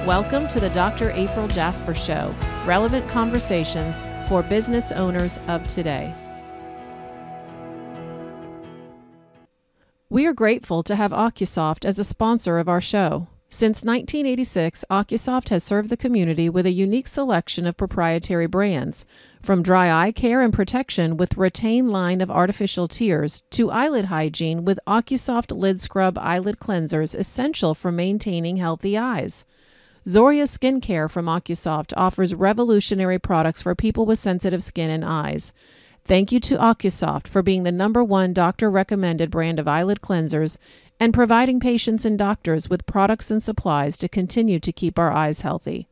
Welcome to the Dr. April Jasper Show, relevant conversations for business owners of today. We are grateful to have OcuSoft as a sponsor of our show. Since 1986, OcuSoft has served the community with a unique selection of proprietary brands, from dry eye care and protection with Retain line of artificial tears to eyelid hygiene with OcuSoft Lid Scrub eyelid cleansers essential for maintaining healthy eyes. Zoria Skincare from OcuSoft offers revolutionary products for people with sensitive skin and eyes. Thank you to OcuSoft for being the #1 doctor-recommended brand of eyelid cleansers and providing patients and doctors with products and supplies to continue to keep our eyes healthy.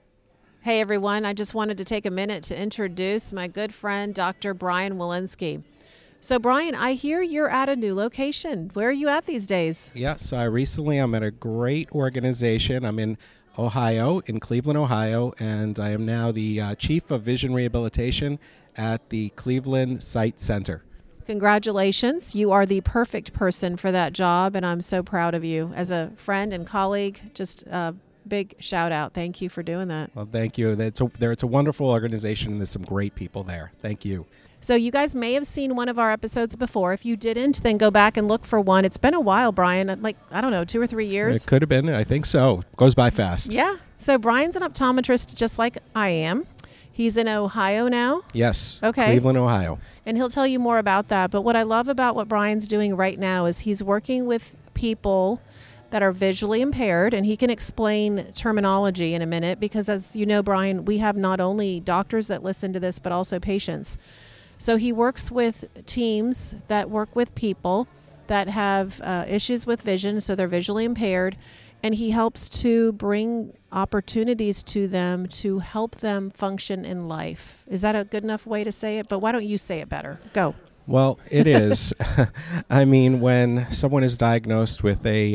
Hey everyone, I just wanted to take a minute to introduce my good friend, Dr. Brian Walensky. So Brian, I hear you're at a new location. Where are you at these days? Yeah, so I'm at a great organization. I'm in Ohio, in Cleveland, Ohio, and I am now the Chief of Vision Rehabilitation at the Cleveland Sight Center. Congratulations. You are the perfect person for that job, and I'm so proud of you. As a friend and colleague, just a big shout out. Thank you for doing that. Well, thank you. It's a wonderful organization, and there's some great people there. Thank you. So you guys may have seen one of our episodes before. If you didn't, then go back and look for one. It's been a while, Brian, like, I don't know, 2 or 3 years. It could have been. I think so. Goes by fast. Yeah. So Brian's an optometrist just like I am. He's in Ohio now? Yes. Okay. Cleveland, Ohio. And he'll tell you more about that. But what I love about what Brian's doing right now is he's working with people that are visually impaired, and he can explain terminology in a minute because, as you know, Brian, we have not only doctors that listen to this, but also patients. So he works with teams that work with people that have issues with vision, so they're visually impaired, and he helps to bring opportunities to them to help them function in life. Is that a good enough way to say it? But why don't you say it better? Go. Well, it is. I mean, when someone is diagnosed with a,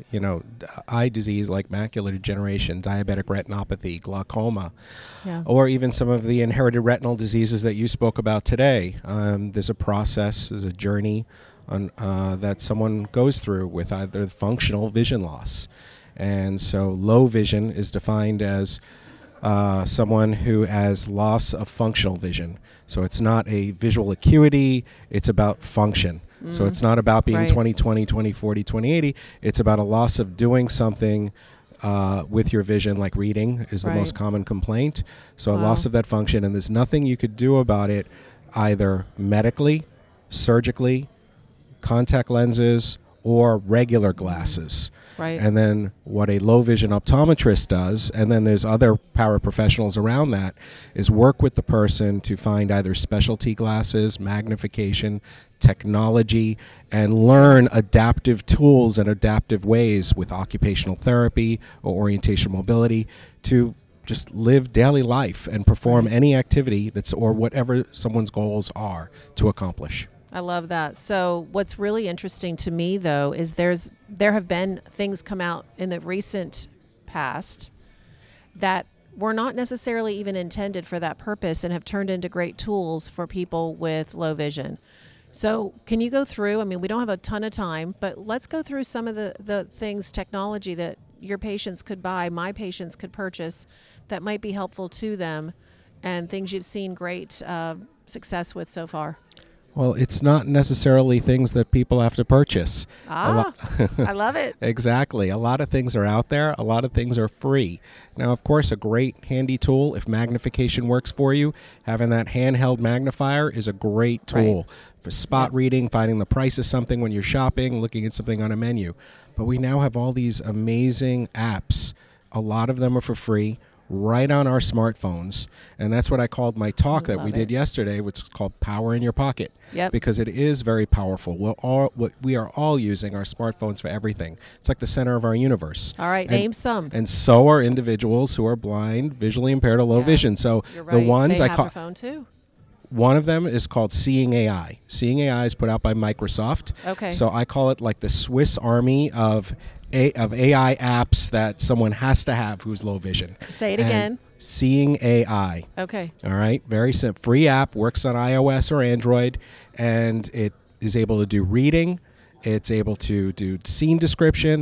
eye disease like macular degeneration, diabetic retinopathy, glaucoma, or even some of the inherited retinal diseases that you spoke about today, there's a process, there's a journey that someone goes through with either functional vision loss. And so low vision is defined as someone who has loss of functional vision. So it's not a visual acuity, it's about function. So it's not about being 20/20, 20/40, 20/80. It's about a loss of doing something with your vision, like reading is the most common complaint. So a loss of that function, and there's nothing you could do about it, either medically, surgically, contact lenses, or regular glasses. Right. And then what a low vision optometrist does, and then there's other paraprofessionals around that, is work with the person to find either specialty glasses, magnification, technology, and learn adaptive tools and adaptive ways with occupational therapy or orientation mobility to just live daily life and perform any activity or whatever someone's goals are to accomplish. I love that. So what's really interesting to me, though, is there have been things come out in the recent past that were not necessarily even intended for that purpose and have turned into great tools for people with low vision. So can you go through, I mean, we don't have a ton of time, but let's go through some of the things, technology that your patients could buy, my patients could purchase that might be helpful to them, and things you've seen great success with so far. Well, it's not necessarily things that people have to purchase. I love it. Exactly. A lot of things are out there. A lot of things are free. Now, of course, a great handy tool, if magnification works for you, having that handheld magnifier is a great tool for spot reading, finding the price of something when you're shopping, looking at something on a menu. But we now have all these amazing apps. A lot of them are for free, right on our smartphones. And that's what I called my talk that we did yesterday, which is called Power in Your Pocket. Because it is very powerful. We are all using our smartphones for everything. It's like the center of our universe. All right, name some. And so are individuals who are blind, visually impaired, or low vision. So the ones they have a phone too. One of them is called Seeing AI. Seeing AI is put out by Microsoft. Okay. So I call it like the Swiss Army of AI apps that someone has to have who's low vision. Say it again. Seeing AI. Okay. All right. Very simple. Free app, works on iOS or Android, and it is able to do reading. It's able to do scene description.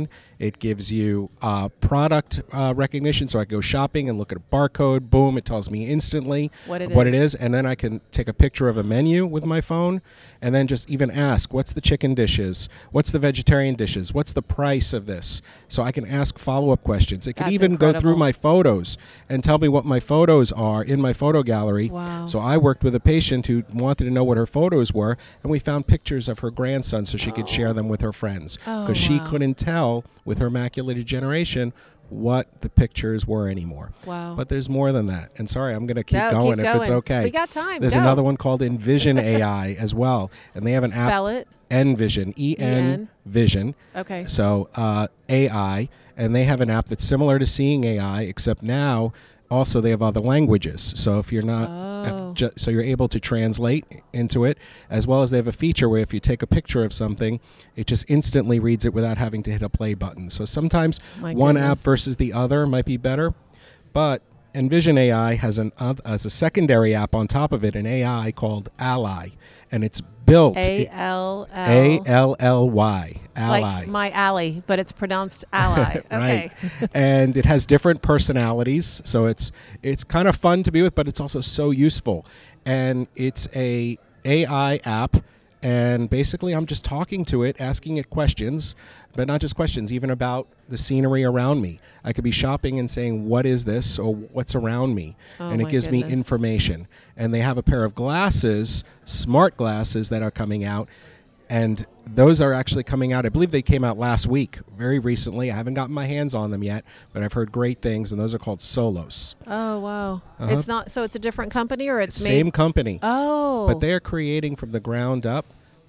It gives you product recognition, so I go shopping and look at a barcode. Boom, it tells me instantly what it is. And then I can take a picture of a menu with my phone and then just even ask, what's the chicken dishes? What's the vegetarian dishes? What's the price of this? So I can ask follow-up questions. It can even go through my photos and tell me what my photos are in my photo gallery. Wow. So I worked with a patient who wanted to know what her photos were, and we found pictures of her grandson so she could share them with her friends, because she couldn't tell with her macular degeneration what the pictures were anymore. Wow. But there's more than that. And sorry, I'm going to keep going if it's okay. We got time. There's another one called Envision AI as well. And they have an app. Spell it. Envision. E-N Vision. Okay. So AI. And they have an app that's similar to Seeing AI, except now also they have other languages. So if you're not, so you're able to translate into it, as well as they have a feature where if you take a picture of something, it just instantly reads it without having to hit a play button. So sometimes one app versus the other might be better, but Envision AI has as a secondary app on top of it, an AI called Ally, and it's built A-L-L-Y, Ally. Like my alley, but it's pronounced ally. Okay. Right. And it has different personalities, so it's kind of fun to be with, but it's also so useful. And it's a AI app, and basically I'm just talking to it, asking it questions, but not just questions, even about the scenery around me. I could be shopping and saying, what is this, or what's around me? And it gives me information. And they have a pair of glasses, smart glasses, that are coming out. And those are actually coming out. I believe they came out last week, very recently. I haven't gotten my hands on them yet, but I've heard great things, and those are called Solos. Oh, wow. It's not, so it's a different company, or it's same company. Oh. But they are creating from the ground up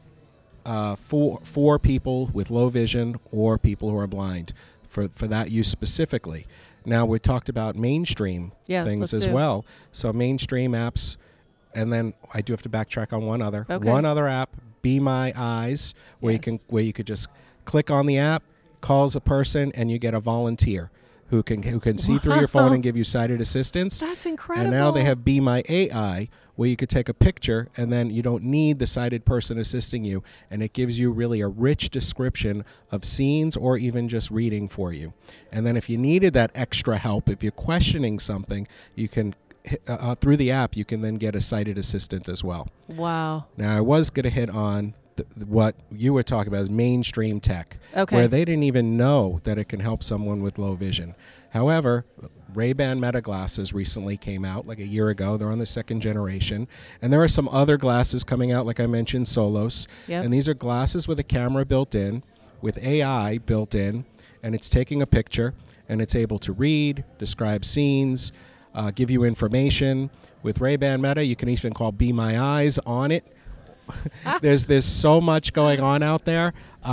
for people with low vision or people who are blind, for that use specifically. Now, we talked about mainstream things as well. So mainstream apps, and then I do have to backtrack on one other. Okay. One other app, Be My Eyes, where you could just click on the app, calls a person, and you get a volunteer who can see through your phone and give you sighted assistance. That's incredible. And now they have Be My AI, where you could take a picture, and then you don't need the sighted person assisting you, and it gives you really a rich description of scenes or even just reading for you. And then if you needed that extra help, if you're questioning something, you can through the app, you can then get a sighted assistant as well. Wow. Now, I was going to hit on what you were talking about is mainstream tech, okay, where they didn't even know that it can help someone with low vision. However, Ray-Ban Meta glasses recently came out like a year ago. They're on the second generation. And there are some other glasses coming out, like I mentioned, Solos. Yep. And these are glasses with a camera built in, with AI built in, and it's taking a picture, and it's able to read, describe scenes, give you information. With Ray-Ban Meta, you can even call Be My Eyes on it. There's so much going on out there.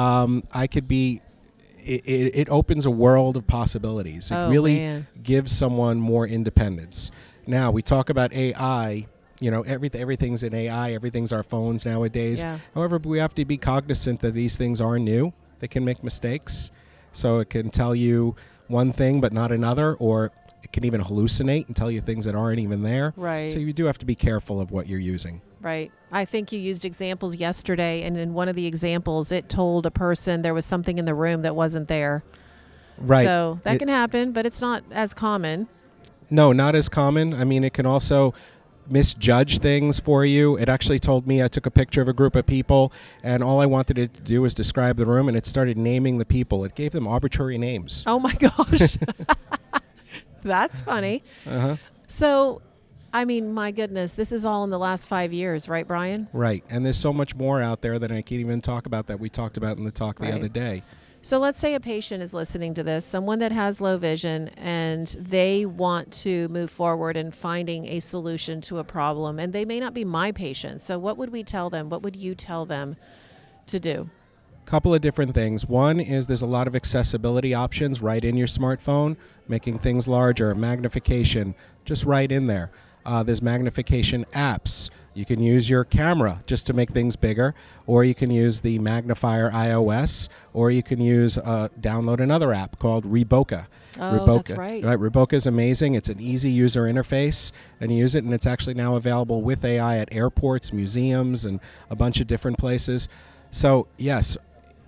It opens a world of possibilities. It really gives someone more independence. Now, we talk about AI. You know, everything's in AI. Everything's our phones nowadays. Yeah. However, we have to be cognizant that these things are new. They can make mistakes. So it can tell you one thing but not another, or it can even hallucinate and tell you things that aren't even there. Right. So you do have to be careful of what you're using. Right. I think you used examples yesterday, and in one of the examples, it told a person there was something in the room that wasn't there. Right. So that can happen, but it's not as common. No, not as common. I mean, it can also misjudge things for you. It actually told me, I took a picture of a group of people, and all I wanted it to do was describe the room, and it started naming the people. It gave them arbitrary names. Oh, my gosh. That's funny. Uh-huh. So, I mean, my goodness, this is all in the last 5 years, right, Brian? Right. And there's so much more out there that I can't even talk about that we talked about in the talk the other day. So let's say a patient is listening to this, someone that has low vision, and they want to move forward in finding a solution to a problem, and they may not be my patient. So what would we tell them? What would you tell them to do? Couple of different things. One is there's a lot of accessibility options right in your smartphone, making things larger, magnification, just right in there. There's magnification apps. You can use your camera just to make things bigger, or you can use the magnifier iOS, or you can use download another app called Reboca. Oh, Reboca. That's right. Reboca is amazing. It's an easy user interface, and you use it, and it's actually now available with AI at airports, museums, and a bunch of different places. So, yes,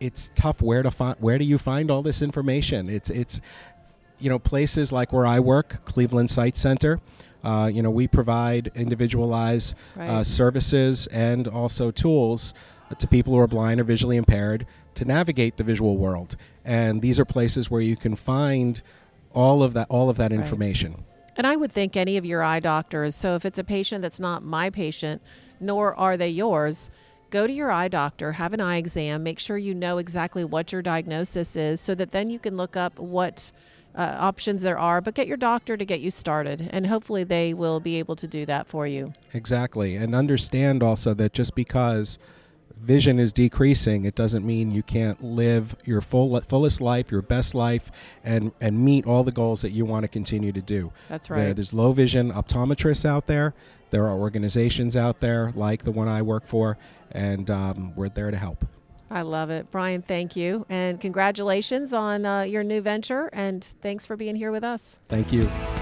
it's tough. Where do you find all this information? It's places like where I work, Cleveland Sight Center. We provide individualized services and also tools to people who are blind or visually impaired to navigate the visual world. And these are places where you can find all of that information. And I would think any of your eye doctors, so if it's a patient that's not my patient, nor are they yours, go to your eye doctor, have an eye exam, make sure you know exactly what your diagnosis is so that then you can look up what options there are, but get your doctor to get you started, and hopefully they will be able to do that for you. Exactly. And understand also that just because vision is decreasing, it doesn't mean you can't live your fullest life, your best life, and meet all the goals that you want to continue to do. That's right. There's low vision optometrists out there. There are organizations out there like the one I work for, and we're there to help. I love it. Brian, thank you. And congratulations on your new venture, and thanks for being here with us. Thank you.